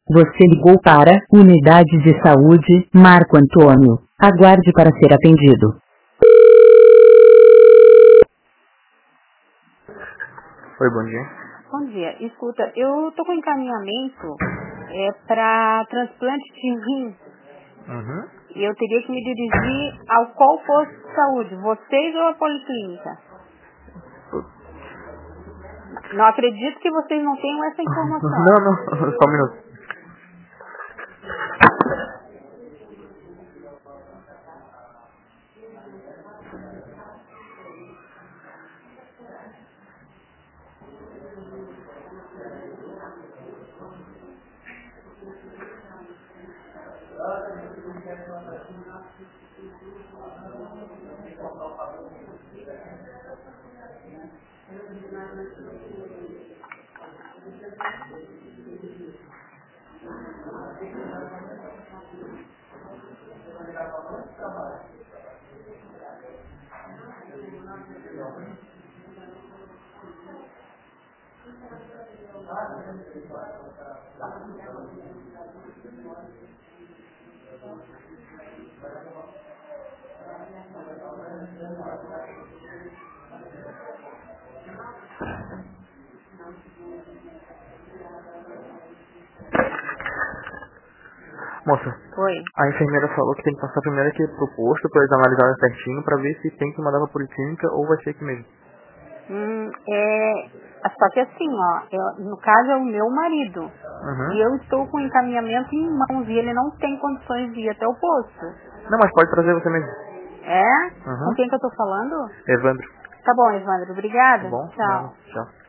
Você ligou para Unidade de Saúde, Marco Antônio. Aguarde para ser atendido. Oi, bom dia. Bom dia. Escuta, eu tô com encaminhamento para transplante de rim. Uhum. E eu teria que me dirigir ao qual posto de saúde? Vocês ou a policlínica? Não acredito que vocês não tenham essa informação. Não, só um minuto. Moça, Oi. a enfermeira falou que tem que passar primeiro aqui pro posto pra eles analisarem certinho pra ver se tem que mandar pra policlínica ou vai ser aqui mesmo. Só que assim, no caso é o meu marido. Uhum. E eu estou com encaminhamento em mãos e ele não tem condições de ir até o posto. Não, mas pode trazer você mesmo. É? Uhum. Com quem que eu tô falando? Evandro. Tá bom, Evandro. Tá Obrigada. bom? Tchau. Tchau.